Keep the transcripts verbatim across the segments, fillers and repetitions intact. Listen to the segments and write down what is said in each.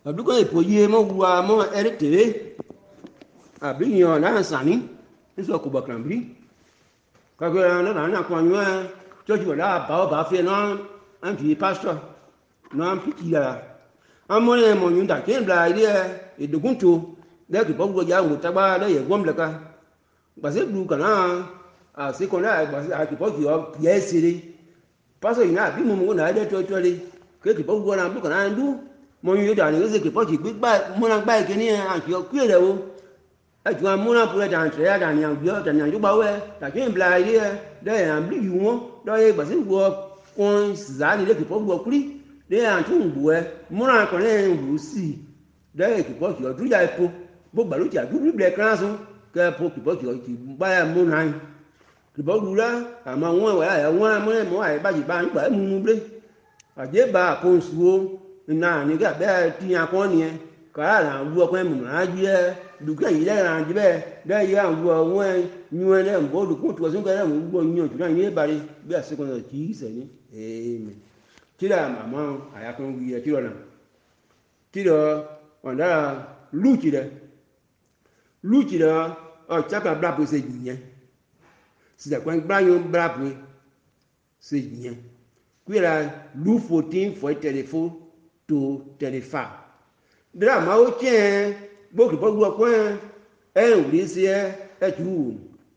Abdou ko poye mo wa mo R T V. Abli yo na sani. Iso ko bakrambi. Ka ko na na na kwa nywa. Cho ju la ba ba fe no an bi pastor. No an piki la. Amone mo nyunda ken bla ide e dogunto. Da ki bo ya ngo tagba da ye gom la ka. Ba se blu kana a se ko na ba se a ki bo ki o yesiri. Pastor ina bi mo mo na de to to le. Ke ki bo go na bu kana ndu. Mo yóò dà ní oṣù kìpọ̀ kì gbígbà múná gbá ìkíní àti ọkú èrè o ẹ̀tù amúná púrẹ́ dàǹtẹ̀ àdàní àgbẹ̀ ọ̀tàní àjọgbà wẹ̀ tàbí ìbìlà ilé ẹ̀ dẹ́yẹ̀ àbí yìí wọ́n lọ́yẹ̀ gbàsí wọ kún sàánì lé kìpọ̀ wọ kúrí dẹ́yẹ̀ àti òǹbù ẹ̀ múná kan lẹ́yìn òǹbù sí i dẹ́yẹ̀ kìpọ̀ kì ọdún yà epo gbogbo àlùtì àdúgbò bìlẹ̀ kíláàsì kẹ́ epo kìpọ̀ kì báyà múná yìí kìpọ̀ wúlá àmọ́ wọn wẹ̀ ẹ̀ wọ́n mọ́ ẹ̀ mọ́ àyè bá ń gbà ẹ̀ mú blé àjẹbà àkóńsùwò na ni ga be ti yan ko ni ka la wu ko mu na ji e du ke yi le ran ji be de ya wu won nyu e le mbo du ko to sun ka le mu gbo nyu tu na ni bari bi ase ko ti se ni amen ti la mama aya ko wi e ti lo na ti lo onda lu ti le lu ti le o cha pa bra po se ji yen si da kwa bra yo bra po se ji yen kwi la lu fourteen for telephone to tẹlifa drama o tiẹ gbókè bọ́ gbọ́ pọ́n ẹ̀ ń rí sí ẹ ẹ tù ú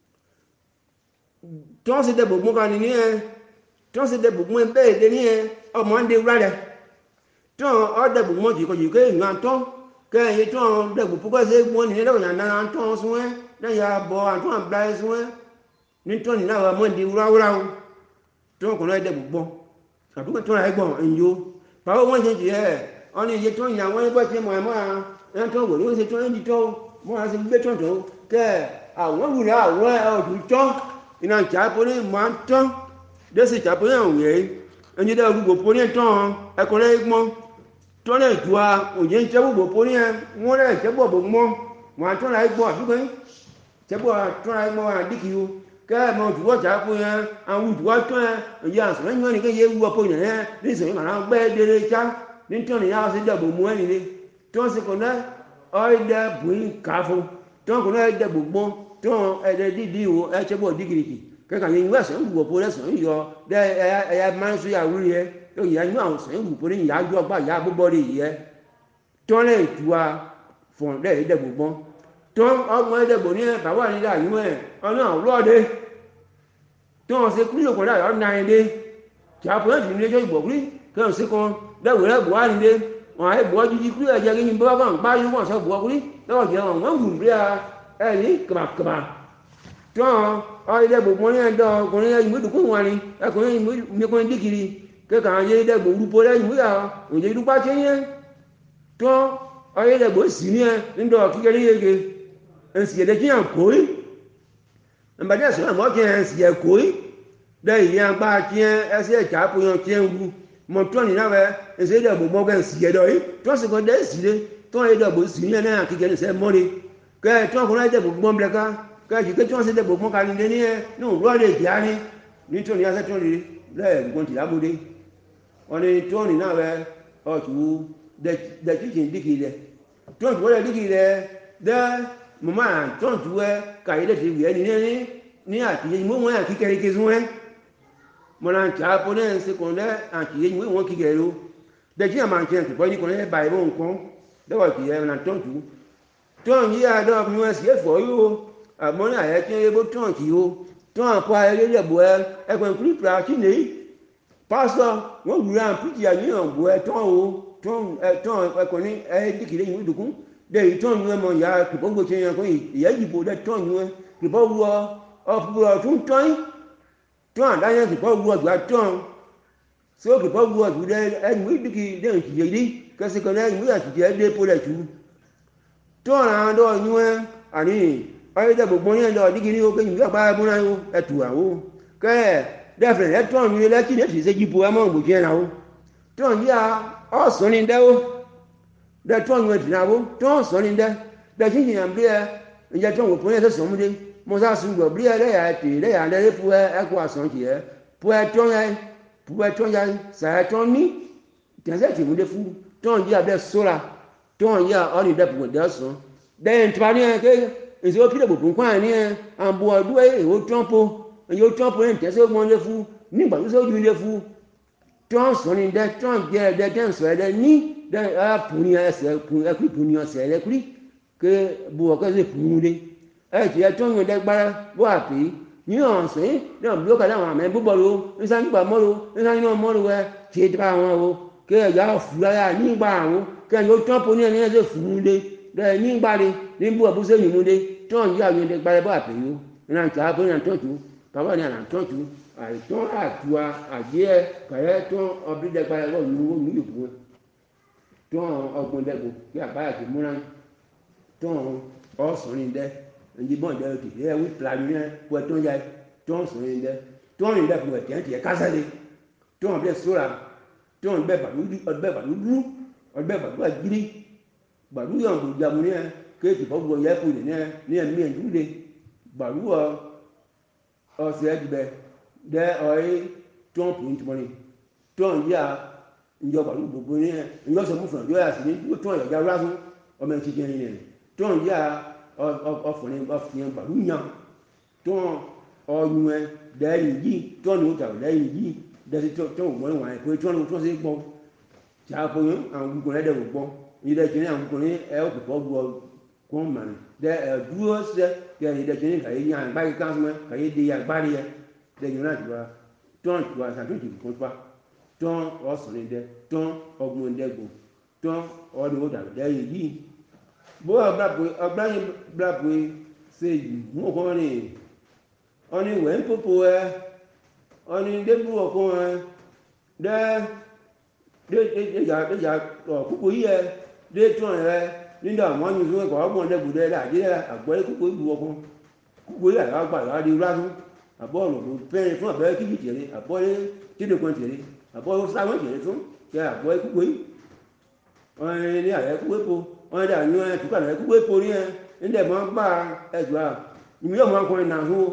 tọ́ sí dẹ́gbò gbọ́n kan ní ẹ tọ́ sí dẹ́gbò gbọ́n bẹ́ẹ̀ dé ní ẹ ọmọ ń de wúrà rẹ tọ́ ọ dẹ́gbò gbọ́n jì kọjú kẹ́ ìgbà tọ́ kẹ́ ẹ̀yẹ tọ́ dẹ́gbò púpọ̀ sí gbọ́n ní ẹlẹ́wọ̀n yàn náà tọ́ sún ẹ lẹ́yìn abọ́ àtọ́ àbúrá ẹ sún ẹ ní tọ́ ní náà ọmọ ń de wúrà wúrà o tọ́ kọ́ náà dẹ́gbò gbọ́n àbúkọ̀ tọ́ ẹ gbọ́n ń yó báwo wọ́n ṣe jẹ́ ẹ̀ ọ́n ní iye tó ń yàn wọ́n ní bọ́ọ̀tì mọ̀ ẹ̀ mọ́ ẹ̀ tó wò ní wọ́n ṣe tó ń di tó mọ́ ẹ̀ ṣe gbé tó tó kẹ́ àwọn wùrẹ́ àwọn ọ̀dùn tó iná ìjàpọ̀ ní mọ́ tó dẹ́sẹ̀ ìjàpọ̀ ní àwọn yẹn ẹni dẹ́ gbogbo pọ̀ ní tó ẹkùnrin gbọ́n tó lè ju a òye ń jẹ́ gbogbo pọ̀ ní ẹ wọ́n lè jẹ́ bọ̀ bọ̀ mọ́ wọn tó láì gbọ́ àdúgbò yín jẹ́ bọ̀ tó láì gbọ́ àdìkì o kẹ́ ẹ̀ mọ òdùwọ̀ ìjàpọ̀ yẹn àwọn òdùwọ̀ tó yẹn ìyá àṣọ yẹn ní kéye wú ọ̀pọ̀ yẹn ní ìsọ̀yìn màá gbẹ́ délé já nítorí yàrá sí dẹ̀bò mú ẹni lé tó ń sekọ̀ náà ọ̀ẹ́dẹ̀ bùn káfó tó ń kọ̀ náà ẹ̀dẹ̀ gbogbo tó ń ẹ̀dẹ̀ dídí o ẹ̀ṣẹ̀ bọ̀ dígìrìkì kẹ́kà ní ìwé ẹ̀sán ìwò pọ̀ lẹ́sàn yọ dẹ́ ẹ̀yà máa ń sọ yà wúri yẹ tó yà ní àwọn sàn ìwò pọ̀ ní ìyá àjọ ọgbà ìyá gbogbo rẹ̀ yẹ tó ń lè tu wa fọ̀n dẹ́ ẹ̀dẹ̀ gbogbo tó ń ọmọ ẹ̀dẹ̀ gbò ní bàbá nílẹ̀ àyùmọ̀ ẹ̀ ọ̀nà ọ̀lọ́ọ̀dẹ tó ń se kúlò kọ̀ náà ọ̀nà ẹ̀dẹ̀ tí a fọ̀ ẹ̀ nílé ìgbọ̀kúrí kẹ́hìn sí kan dẹ́wùrẹ́ bùhá nílé wọn àyè bùhá jíjí kúrò ẹ̀jẹ̀ kí ni bọ́ bá ń bá yín wọ́n sọ bùhá kúrí lọ́wọ́ jẹ́ wọn wọ́n wùn bí i ẹ̀yìn kàbàkàbà tó ọ̀ẹ́dẹ́ gbogbo ní ẹ̀dọ́ ọkùnrin ẹ̀yìn mẹ́dùkú wọn ni ẹkùnrin mẹ́kùnrin díkiri kẹ́kà ayé dẹ́gbò rúpo lẹ́yìn múyà òjò ìdúpá tí yẹn tó ọ̀ẹ́dẹ́ gbò sí ní ẹ nídọ̀ kíkẹ́rí yege ẹ̀sì ẹ̀dẹ́ kí yàn kóí ẹ̀mbàdí ẹ̀sìn àmọ́ kí yàn ẹ̀sì ẹ̀ kóí dẹ́ ìyẹn agbá kí yẹn ẹ̀sì ẹ̀kà àpòyàn kí yẹn wú mọ tó ní náà ẹsẹ yìí dàgbò mọ gẹ́gẹ́ sí ẹ̀dọ̀ yìí tó sì kọ́ dẹ́ sí lé tó yìí dàgbò sí ní ẹ̀ náà kíkẹ́ ní sẹ́ mọ́ni kẹ́ ẹ̀ tó ọkùnrin dàgbò gbọ́n bẹ̀rẹ̀ ká kẹ́ ẹ̀ kíkẹ́ tó ń sẹ́ dàgbò mọ́ ká nílé ní ẹ̀ ní òwúrọ̀ lè bíá ní nítorí ẹsẹ̀ tó lè lẹ́ẹ̀gbọ́n tì lábúdé wọn ni tó ní náà rẹ ọ̀tù dẹ̀ kíkì díkì rẹ̀ tó ń tùwọ́ díkì rẹ̀ dẹ́ mọ̀mọ́ tó ń tùwọ́ kàyé dẹ̀ ti wìẹ́ ní àtìyẹ́ ìmọ̀ mọ̀nà ìjàpọ̀ náà ń sekùn náà àkìyè ìwé wọn kíkẹ́ ló dẹ̀jí àmà ń tiẹ̀ tìpọ́ yìí kò ní bá ìbọn nǹkan lọ́wọ́ kìí ẹ̀ ń tọ́jú tọ́n yí àdó mi wọ́n sì ẹ̀fọ́ yìí o àmọ́ ní àyẹ̀ tí ẹ bó tọ́n kì í o tọ́n àpò ayẹyẹ lẹ́bù ẹ ẹgbẹ́ pírípìrà kí ni pásítọ̀ wọ́n wúra pírípì àyẹ̀yàn bù ẹ tọ́n o tọ́n ẹkọ̀ ní ẹ dìkìlẹ̀ ìwé dùkún dẹ̀ yìí tọ́n yẹn mọ̀ ìyá kìpọ́ gbòòtì yẹn kọ́ ìyá ìdìbò dẹ̀ tọ́n yẹn kìpọ́ wọ ọ̀fùrọ̀ tún tọ́n àdáyé kìpọ́ wọ ọ̀gbà tọ́n so kìpọ́ wọ ọ̀gbà dẹ̀ ẹni wí dìkì dẹ̀ ìtìjẹ́ yìí kẹsì kan náà ìwé àtìjẹ́ dẹ̀ pọ́lẹ̀ tù tọ́n àwọn ọ̀dọ́ yẹn àní ọ̀yẹ́dẹ̀ gbogbo yẹn lọ dìkì ní oge ìwé àgbà ẹ̀bùn náà ẹ̀tù àwọn kẹ́ ẹ̀ dẹ́fẹ̀ ẹ̀ tọ́n yẹn lẹ́kì ní èsì ìṣẹ́jì po ẹmọ ògbòjì ẹ̀ náà tọ́n yí à ọ̀sán ní dẹ́wọ́ dẹ́ tọ́n yẹn dì náà tọ́n sọ ní dẹ́ dẹ́ kí yìnyín bí ẹ ìjẹ́ tọ́n wò fún ẹ̀ sọ̀mú dé mọ́sá sùgbọ̀ bí ẹ lẹ́yà ẹ̀ tè lẹ́yà lẹ́yà pu ẹ ẹ̀kọ́ àsán kì ẹ pu ẹ tọ́n yẹn pu ẹ tọ́n yẹn sàyẹ tọ́n ní tẹ̀sẹ̀ tì mú dé fún tọ́n yí abẹ́ sóra ton ya oni da bu da so den twa ni ke nse o pide bu kwa ni ambo adu e o trompo yo trompo en te so mo le fu ni gba so ju le fu ton so ni de ton je de den so de ni de a puni ese puni e ku puni ose le kuri ke bu o ka se puni e ti e ton yo de gba bo api ni on se de bu ka la wa me bu bo lo nsa ni gba mo lo nsa ni no mo lo we ti tra won o ke ya fu ya ni gba won ke yo trompo ni en se fu le de ni gba le ni bu o bu se ni mu de ton ya yo de gba bo api yo na ta bo na ton ju bàbá ni àná tọ́jú àìtọ́ àtúwa àdíẹ́ kàyẹ́ tó ọbídẹ́gba ẹ̀rọ ìlú ní ìbò tó ọgbọ̀n dẹ́gbò kí àbáyà ti múra tó ọ̀sán ní dẹ́ ẹ̀dínbọ̀n dẹ́ òkè ẹ̀ wí pìlàmì náà wọ́n tó ń ya tó ọ̀sán ní dẹ́ tó ń dẹ́ fún ẹ̀tẹ́ ẹ̀tẹ́ kásálẹ̀ tó ń bẹ́ sóra tó ń bẹ́ bàdú dúró ọbẹ̀ bàdú àgírí bàdú yàn kò jàmù ní ẹ kéèkì fọ́gbọ̀ yẹ kò ní ẹ ní ẹ̀mí ẹ̀ dúró de bàdú ọ ọsẹ ẹdibẹ dẹ ọyẹ tọn pin tọmọni tọn yíya njọba ló gbogbo ní ẹ njọsọ mú fún ọ yọ àti ní tọn yọjá lásán ọmọ ẹ ti jẹ yẹn tọn yíya ọfọrin ọfọrin balu yan tọn ọyún ẹ dẹyìn yìí tọn ní o ta dẹyìn yìí dẹsí tọn ògbọ́n wọn ẹ pé tọn ní o tọn sí gbọ́ tí a fọ yín àwọn gbogbo ẹ dẹwò gbọ́ yìí dẹ tiẹ ní àwọn gbogbo ní ẹ ó pèpọ gbọ́ kọ́ mọ̀nà dẹ ẹ dúró sẹ kẹ ẹ dẹ tiẹ ní kàyé yín àgbáyé kánsọmọ kàyé de agbárí yẹ lẹ́yìn náà tiwa tọ́n tiwa sàtúntì fún tiwa tọ́n ọ̀sán dẹ tọ́n ọgbọ̀n dẹ́gbọ̀n tọ́n ọdún ọ̀dà lẹ́yìn yìí bó ọgbàyìn blabwe ṣe yìí mú ọkọ ní ọní ìwẹ̀ ń pòpò ẹ ọní débù ọkọ ẹ dẹ déjà ọ̀kúkú yìí ẹ dé tọ́n ẹ nígbà wọn ní ìṣòwò ẹ̀kọ́ ọgbọ̀n dẹ́gbọ̀n dẹ láàdé àgbọ̀yé kúkú ìlú ọkọ kúkú yìí àgbà láàdé rásùn àbọ̀rò ló pẹ́ẹ́rẹ́ fún àbẹ́rẹ́ kíkì tẹ̀lé àbọ̀rẹ́ kíni kan tẹ̀lé àbọ̀rẹ́ sáwọn tẹ̀lé fún kẹ àbọ̀rẹ́ kúkú yìí wọ́n ní àrẹ kúkú epo wọ́n dà ní ẹ̀ tukà rẹ̀ kúkú epo ní ẹ̀ nílẹ̀ máa ń gbà ẹ̀jọ̀ à ìmú yóò máa kọrin náà fún o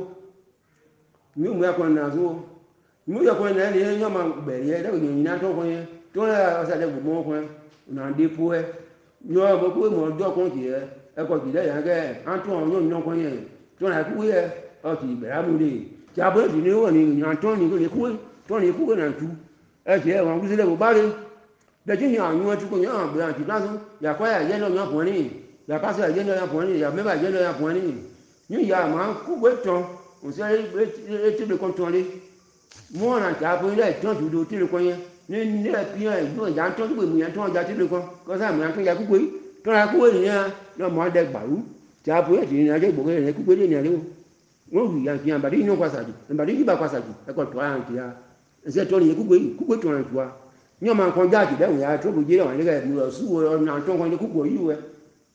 ìmú yóò máa kọrin náà fún o ìmú yóò kọrin náà ní ẹ̀ yóò máa bẹ̀rẹ̀ ẹ̀ lẹ́gbẹ̀ẹ́ yìí náà tó kọ́ yẹn tó ń rẹ̀ ọ̀sẹ̀ àdẹ́gbò mọ́ kọ́ yẹn ọ̀nà àdé po ẹ̀ yóò mọ̀ pé mọ̀ ọjọ́ kan kì í ẹ̀ ẹ̀kọ́ kì í lẹ́yìn akẹ́ àtún ọ̀hún yóò ní ọkọ yẹn tó ń rẹ̀ kúkú yẹ ọ̀kì ìbẹ̀rẹ̀ amúlé tí a bọ́lẹ̀ ní wọ́n ní ìyàn tó ní kúwé tó ní kúwé náà tú ẹ̀kì ẹ̀wọ̀n gúúsílẹ̀ kò bá rí lẹ́tí ní àwọn ẹ̀tú kò yàn àgbẹ̀ àti lásán yàkọ́ ẹ̀yẹ́ náà yàn fún ní yàkásẹ̀ ẹ̀yẹ́ náà yàn fún ní yà mẹ́bà ẹ̀yẹ́ náà yàn fún ní ní ìyá àmà kúwé tán kò sí ẹ̀tẹ́lẹ̀ kan tán lé mú ọ̀nà tí a fún ilé ìtàn tó do tẹ́lẹ̀ kan yẹn ní ilé ẹ̀pìyàn ìgbọ̀n ìyá tó gbé mu yẹn tó ọjà tẹ́lẹ̀ kan kọ́sà mi àtúnyà kúwé tó ra kúwé nìyẹn náà mọ́ ọdẹ gbàrú tí a fún ẹ̀tì ní ajé ìgbòho yẹn kúwé lé ní alẹ́ wọ́n wù yàn kí yàn bàdí inú kwasàjù bàdí yìí bá kwasàjù ẹ̀kọ́ tó ayàn kí ya ẹ̀sẹ̀ tó ní kúkú yìí kúkú tó ràn tó wa ní ọmọ nǹkan jáàjì bẹ́ẹ̀ wọ́n yà tó bójú ẹ̀wọ̀n nígbà ẹ̀mí rẹ̀ sùwọ̀ ọ̀nà tó nǹkan ní kúkú yìí wẹ̀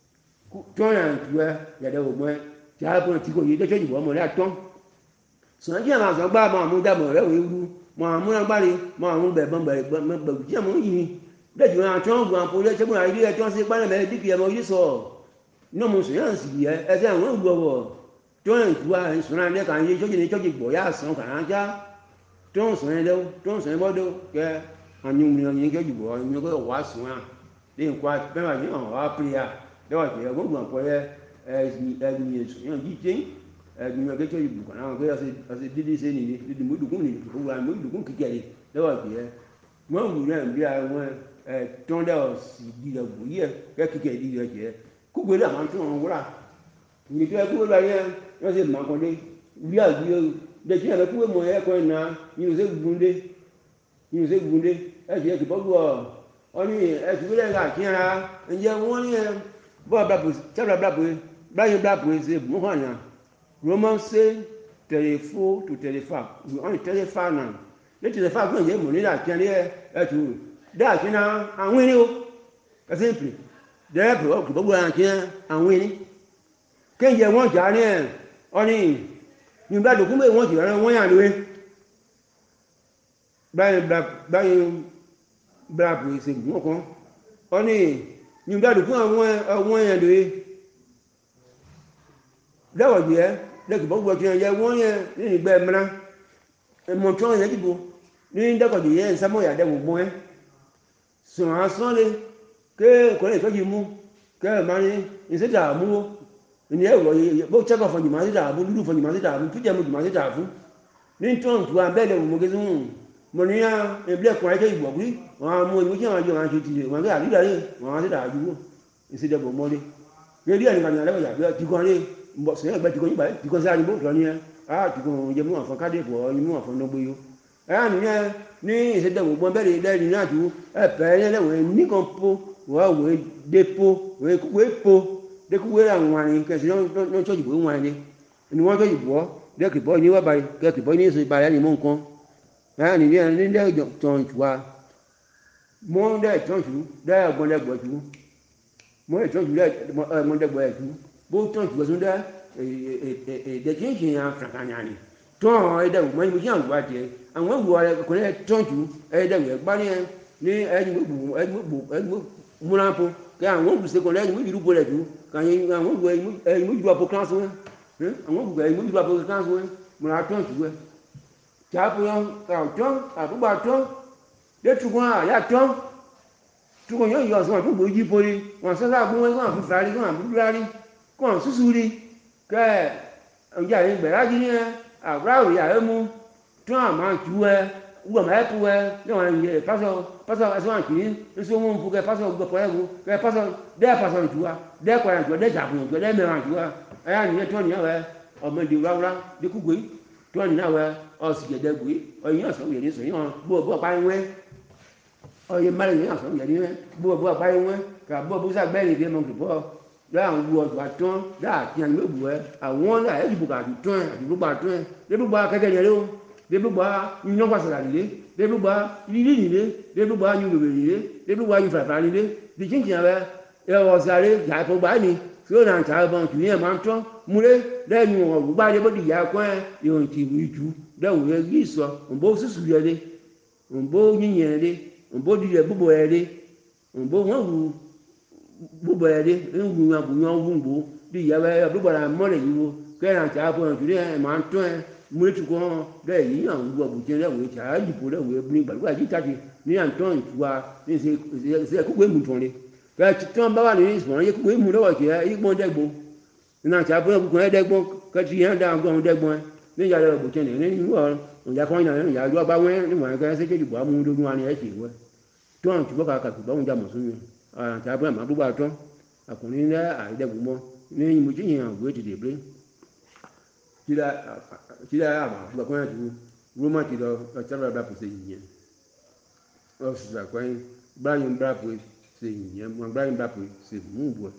tó ràn tó ẹ̀ yàtọ̀ ògbọ́n ẹ̀ tí a bọ̀ tí kò yí tẹ́tẹ́ ìbò ọmọ rẹ̀ tán sọ̀rọ̀ jí àwọn àṣọ gbá máa mú dàbọ̀ rẹ̀ wọ́n ewu máa mú agbárí máa mú bẹ̀bọ̀n bẹ̀rù tí a mú yìí bẹ́ẹ̀ tí wọ́n tó ń gbọ́n àpò rẹ̀ tẹ́gbọ́n àìrí ẹ̀ tó ń ṣe pálẹ̀ mẹ́rin dípì ẹ̀mọ yìí sọ ní ọmọ sùn yàn sì yẹ ẹsẹ̀ àwọn olùwọ̀ tó ń tu àìsàn alẹ́ kan yé tójú ní tójú gbọ̀ yá sàn kàn án já tó ń sàn ẹlẹ́wọ́ tó ń sàn ẹbọ́dọ́ kẹ ànyìnwó yẹn kẹjù bọ̀ ọ̀yìn kẹ wà sùn à lè ń kọ́ bẹ́ẹ̀ ní ọ̀hún wá pè ya lẹ́wọ̀ tẹ̀ ẹ̀ gbọ́dọ̀ pọ̀ yẹ ẹ̀ẹ́dì yẹn sùn yàn jí tẹ́ ẹ̀ẹ́dì yẹn kẹjọ ìbù kàn án kẹ ọ̀sẹ̀ dídí sẹ́ nìyí dídí mọ́dùkún nìyí òwúrọ̀ mọ́dùkún kíkẹ́ yìí lẹ́wọ̀ tẹ̀ ẹ̀ wọ́n wù náà bí àwọn ẹ̀ tán dẹ́ ọ̀sì dídẹ̀ bù yẹ kẹ́ kíkẹ́ yìí dídẹ̀ tẹ̀ kúgbé náà máa ń tún wọn wúrà ìgbésí ẹ kúgbé báyìí wọ́n sì máa kọ́ dé bí àgbé dẹ̀tí ẹ̀ kúgbé mọ̀ ẹ̀ kọ́ ẹ̀ náà yìí ṣe gbúndé yìí ṣe gbúndé ẹ̀ sì ẹ̀ kì bọ́gbọ́ ọ ní ẹ̀ sì gbélé ẹ̀ kí ara ǹjẹ́ wọ́n ní ẹ̀ bọ́ọ̀ blabò sábà blabò báyìí blabò ṣe mú hàn náà romance tẹlifó tó tẹlifá ọ̀nì tẹlifá náà ní tẹlifá gbọ́n yẹ mọ̀ nílà kí ẹ̀ tó dáa kí náà àwọn ẹni o kẹsí ń pè dẹ́rẹ́pù ọkùnrin gbogbo ara kí àwọn ẹni kéńjẹ wọ́n jà ní ẹ̀ ọ́ní nígbà tó kún bẹ́ẹ̀ wọ́n jìrọ̀ wọ́n yà lóé báyìí blabò ṣe gbọ́n kan ọ́ní nígbà tó kún àwọn èèyàn lóé lẹ́wọ̀dì ẹ́ lẹ́kì gbogbo ọ̀tún ẹ̀yẹ wọ́n yẹ ní ìgbẹ́ mìíràn ẹ̀mọ̀ tó yẹ dìbò ní dẹ́kọ̀dì yẹ ìsámọ̀ ìyàdẹ́wò gbọ́n ẹ́ sọ̀rọ̀ asán lé cái có này có gì mua cái mà đi sẽ trả mua nếu rồi bố chắc có phần gì mà sẽ trả mua đủ phần gì mà sẽ trả mua chút giờ một gì mà sẽ trả mua nên trong chủ ăn bé đều một cái dung mà đi em biết quay cái bộ quý mà mua những cái mà dùng ăn chịu chịu mà cái gì đấy mà sẽ trả mua sẽ được bộ mua đi cái đi ăn nhà đấy bây giờ chỉ còn đi bộ sẽ là chỉ còn như vậy chỉ còn ra như bố rồi nha à chỉ còn giờ mua phần cá đi của mua phần đông bì à nè ní sẽ được bộ bé đi đây đi nha chú ép bé này là ní con po wa we depo we we po de ku we àwọn ani ke no no church bo wọn ni ni wọ́n church bo de ki bo ni wa bai ke ki bo ni so bai ni mo nǹkan eh ni ni de church wa mo de church de agbon de gbo ju mo de church de mo de gbo ju bo church bo so de e de kin kin ya frankanya ni ton e de mo ni mo yan wa je àwọn wo re ko ne church e de we gba ni ni e ni mo e mo e mo múnapo kí àwọn olùsèkò lẹ́yìn mú ìdúgbò rẹ̀ jù kàyìn àwọn olùgbò ẹ̀yìn mú ìdúgbò kíláàsì wọn àwọn olùgbò ẹ̀yìn mú ìdúgbò kíláàsì wọn múra tán jù ẹ̀ tààpù yẹn kàwọn tán àbúgbà tán lẹ́tùkún àyà tán tukun yóò yọ ọ̀sán àbúgbò yí poli wọn sọ́sọ́ àbúgbò wọn kàn fún fàárí kàn àbúgbò rárí kàn súsú rí kẹ́ ọjà yẹn gbẹ̀rájì ní ẹ àbúrò àwòyà ẹ mú tán àmà jù ẹ uga maepu we ne wan ye paso paso aso anki nso mo mpu ke paso uga poego ke paso de paso ntua de kwa ntua de jabu ntua de me ntua aya ni to ni we o me di rawra de kugwe to ni na we o si de gwe o yin so ye ni so yin bo bo pa nwe o ye mare ni so ye ni bo bo pa nwe ka bo bo sa gbe ni bi mo bo da ń wo ọ̀dọ̀ àtọ́ da àti àyè òwú ẹ àwọn náà ẹ̀ dìbò kàdù tán ẹ̀ àdìbò gbà tán ẹ̀ débùgbà kẹ́kẹ́ yẹn ló débùgbà yíyan pàṣẹ nílé débùgbà yíyí nílé débùgbà yín lòlò nílé débùgbà yín fàfà nílé bí jíjìn rẹ ẹ ọ̀sàrè yàtọ̀ gbà ní tí ó nà ń ta ẹ̀bọ̀n tù ní ẹ̀ máa ń tán múlé lẹ́yìn ọ̀gbùgbà débò di ìyá ẹ̀kọ́ ẹ̀ ìhòòhùn tì wù ìtù dẹ́wù rẹ yí sọ òǹbó sísù yẹ lé òǹbó yíyan lé òǹbó di yẹ búbọ̀ ẹ̀ lé òǹbó wọ́n wù gbogbo ẹdí ńgbù yàn bù yàn wù gbò bí ìyàwó ẹ gbogbo ara mọlẹ yìí wo kẹrin àti àpò yàn tùdí ẹ máa ń tún ẹ múlẹtù kọ bẹ́ẹ̀ yìí yàn wù ọbùjẹ lẹwọ ìjà àjùpọ lẹwọ ẹbùnú gbàdúrà yìí tàbí ní àǹtọ ìtura ní ṣe ṣe kókó èmù tán lé kẹ tán bá wà ní ìsọ̀rọ̀ yẹ kókó èmù lọ́wọ́ kì í gbọ́n dẹ́gbọ́n ní àti àpò yàn kókó ẹ dẹ́gbọ́n kẹtì yẹn dá gbọ́n dẹ́gbọ́n ní ìyá rẹ ọbùjẹ ní ní ìyá kan yàn ìyá yọ bá wẹ́ níwọ̀n kẹ́ ṣe kéjì bọ́ amúdógún wa ni ẹ̀ ṣe wẹ́ tó àwọn tìbọ́ kàkà tó bá wọn jà mọ̀ sóyún àti àpò yàn má gbogbo àtọ́ àkùnrin ní àìdẹ́gbùmọ́ ní ìmújí yìí hàn gbé ti dèbé tíra àmà àgbàkọ́yà tó roma ti lọ ọ̀tẹ́rọ̀ àbúrò ṣe yìnyẹn ọ̀sùn àkọ́yìn báyìí bàbò ṣe yìnyẹn wọn báyìí bàbò ṣe mú bọ̀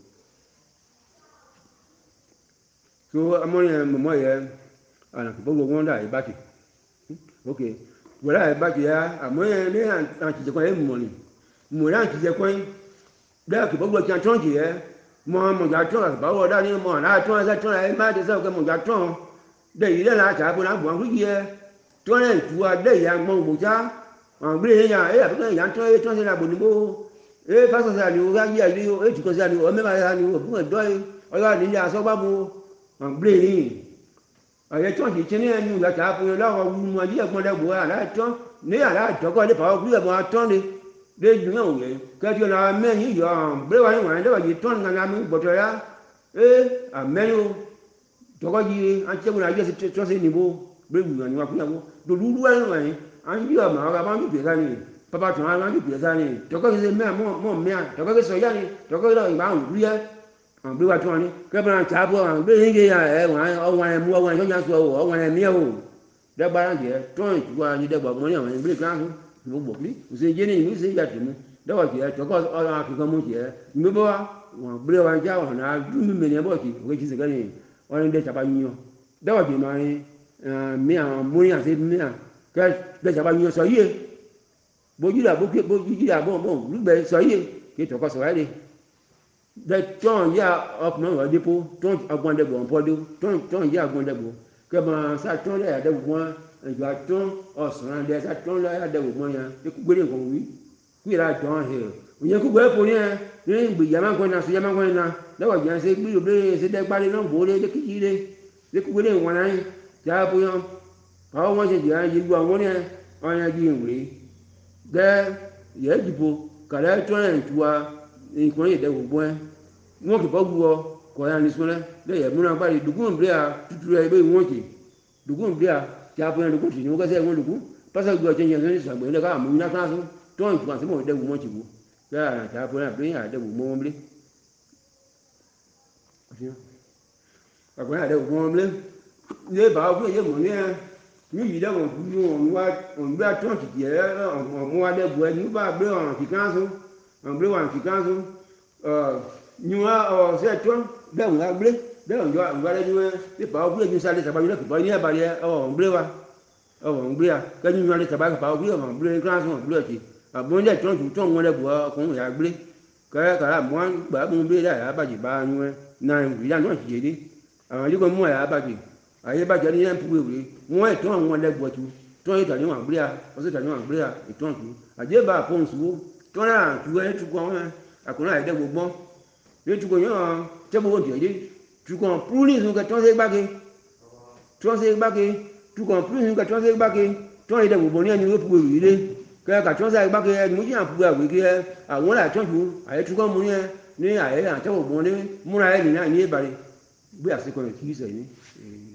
tó amọ́rin mọ̀mọ́ yẹ ànàkùnbọ́gbọ̀ wọn dà ìbátì ok wọ́n dà ìbátì yá àmọ́ yẹn ní àtìjẹkọ́ yẹn mọ̀ ni mọ̀ ní àtìjẹkọ́ yẹn bẹ́ẹ̀ kì bọ́gbọ́ tí a tán jì ẹ́ mọ mọ̀jà tán àbáwọ̀ dání mọ̀ náà tán ẹsẹ̀ tán ẹ má ti sẹ́wọ̀n kẹ́ mọ̀jà tán dẹ̀ yìí lẹ́la àti àbò náà bùn àkúrú yẹ tán ẹ̀ tu wa dẹ̀ yìí àgbọ̀n gbòjá àwọn gbé yẹn yàn ẹ àbúkẹ́ yàn tán ẹ tán sẹ́la bòníbó ẹ pásọ̀ sẹ́la ni o ráyé àlè o ẹ tùkọ̀ sẹ́la ni o mẹ́fà sẹ́la ni o fún ẹ̀dọ́ ẹ ọlọ́ àdìyẹ asọ́gbàmù àwọn gbé yìí ọ̀yẹ́ tán kì í tiẹ́ ní ẹnu ìyàtọ̀ àfọyín lọ́wọ́ wúmu ayé ẹ̀gbọ́n dẹ̀ bò aláìtán ní aláìtọ́kọ́ lè fàwọn kúlẹ̀ mọ́ atán ni bẹ́ẹ̀ dùn yàn wẹ̀ kẹ́tí ọ̀nà amẹ́yìn yọ bẹ́ẹ̀ wà ní wọ̀nyí lọ́wọ́ yìí tán nǹkan àmì gbọ̀tọ̀ ya ẹ́ amẹ́yìn o tọkọ yìí àtẹ̀wọ̀n àjẹ́ sí tọ́sí nìbó bẹ́ẹ̀ wù yàn ní wà fún yàgò lòlúlú wà ní wọ̀nyí à ń yí ọ̀mà ọ̀gá máa ń dùn pèsè ní pápá tó máa ń dùn pèsè ní tọkọ yìí mẹ́à mọ́ mẹ́à tọkọ yìí sọ yá ni tọkọ yìí ìgbà àwọn òdúrú yẹ àwọn bẹ́ẹ̀ wà tó wọn ni kẹ́bọ̀n àti àbọ̀ àwọn bẹ́ẹ̀ yìí ẹ̀ ọ̀wọ̀n ẹ̀ mú ọ̀wọ̀n ẹ̀ sọ́jà sọ ọ̀wọ̀n ẹ̀ mìíràn o dẹ́gbàrà jẹ́ tọ́yìn tó wà ní dẹ́gbà ọmọ ní àwọn ìgbélé kíláàsì gbogbo bí òṣèjé ní ìlú ìṣèjì àtìmú dɔwɔ tiɛ tɔkɔ ɔlɔ akekɔ mu tiɛ nugbɛ wa wɔn gblẽ wa dza wɔn na dunu mɛ nìyɛn bɔ ti o ke tsi sɛgɛ ni wɔn de tsaba nyuiɔ dɔwɔ ti ma ni ɛɛ mia muni ase mia kɛ de tsaba nyuiɔ sɔ yie bodzi la bo ke bodzi la bɔn bɔn lugbɛ sɔ yie ke tɔkɔ sɔ yɛ de de tɔn ya ɔkùnrin wɔ depo tɔn agbɔn de bɔ ɔpɔ de tɔn tɔn ya agbɔn de bɔ kɛ ma sa tɔn de ya de bɔ ɛdua tɔn ɔsɔn de sa tɔn de ya de bɔ ya gbɛdɛ nkɔmɔ wi kúyèrè àjọyọ̀ hẹ̀ òye kúgbò ẹ̀fọ́ ní ẹ̀ ní ìgbè yàmánkọ́ iná sí yàmánkọ́ iná lọ́wọ́ ìjà ṣe gbé òbí ṣe dẹ́gbálẹ̀ náà bò ó lé kékeré lé lé kúgbò lé wọn náà já bóyá àwọn wọn ṣe jẹ́ ayé lu àwọn ní ẹ̀ wọ́n yẹn di ìwé gẹ́ yẹ́ dìbò kàlẹ́ tó ẹ̀ tu wa ìkùn yìí dẹ́wò gbọ́ ẹ́ wọ́n kì bọ́ gbọ́ kọ́ ya ní sọ́lẹ̀ lẹ́yìn ẹ̀múra gbáyé dùkún bíi à tútù rẹ̀ ebe wọ́n kì dùkún bíi à tí a fún yẹn dùkún tì ní wọ́n kẹ́sẹ́ wọn dùkún pásítọ̀ gbọ́ ọ̀tí yẹn sọ́ni sàgbẹ́ ní ká àmú iná kan sún tó ń tukàn sí mọ̀ dẹ́wò wọ́n ti wò yára tí a fún yẹn àbí yàrá dẹ́wò mọ́ wọn bilé àgbẹ̀ yàrá dẹ́wò mọ́ wọn bilé ilé bàá fún yẹn mọ̀ ní ẹ ní yìí dẹ́wọ̀n fún wọn wá òǹgbẹ́ àtúntì tiẹ̀ ọ̀mú wa dẹ́gbò ẹ ní bá gbé ọ̀ràn kíkan sún ọ̀gbẹ́ wọn kíkan sún nyua ọ̀sẹ̀ tó dẹ́wọ̀n la gbé dẹ́wọ̀n jọ àgbàdo ní wọn nípa ọ̀gbẹ́ ní sáré sábà yìí kìbọ̀ ní ẹ̀bàdí ọ̀gbẹ́ wa ọ̀gbẹ́ wa kẹ́ni nyua ní sábà kìbọ̀ ọ̀gbẹ́ ọ̀gbẹ́ kíkan sún ọ̀gbẹ́ ọ̀tí àbọ̀njẹ́ tó ń tún tó ń wọn dẹ́gbò ọkùnrin yà gbé kẹ́rẹ́ kàrà mọ́ gbà mú bí yà abàjì bá nyua náà ìyá náà ti yé àwọn yìí kò mú yà abàjì àyè bàjẹ́ ní yẹn púpọ̀ ìwé wọ́n ètò àwọn ẹlẹ́gbọ̀ọ́ tu tó ń tàní wọn àgbéyà ọ̀sẹ̀ tàní wọn àgbéyà ètò ọ̀tún àjẹ́ bá fóun sùwó tó náà tu ẹ̀ tukọ̀ wọn àkùnrin àyẹ̀dẹ́ gbogbo ní tukọ̀ yẹn tẹ́bù wọ́n tiẹ̀ dé tukọ̀ púrúlì sùn kẹ́ tó ń ṣe gbáke tó ń ṣe gbáke tukọ̀ púrúlì sùn kẹ́ tó ń ṣe gbáke tó ń yẹ̀dẹ́ gbogbo ní ẹni wọ́n púpọ̀ ìwé dé kẹ́ kà tó ń ṣe gbáke ẹni mo ti hàn púpọ̀ àwé kí ẹ àwọn là tó ń tu àyẹ̀ tukọ̀ mu yẹn ní àyẹ̀ àtẹ́wọ̀ gbọ́n ní múra ẹ̀ nìyẹn ní ìbàdí gbé àṣekọ̀ rẹ̀ kì í sẹ̀ ní.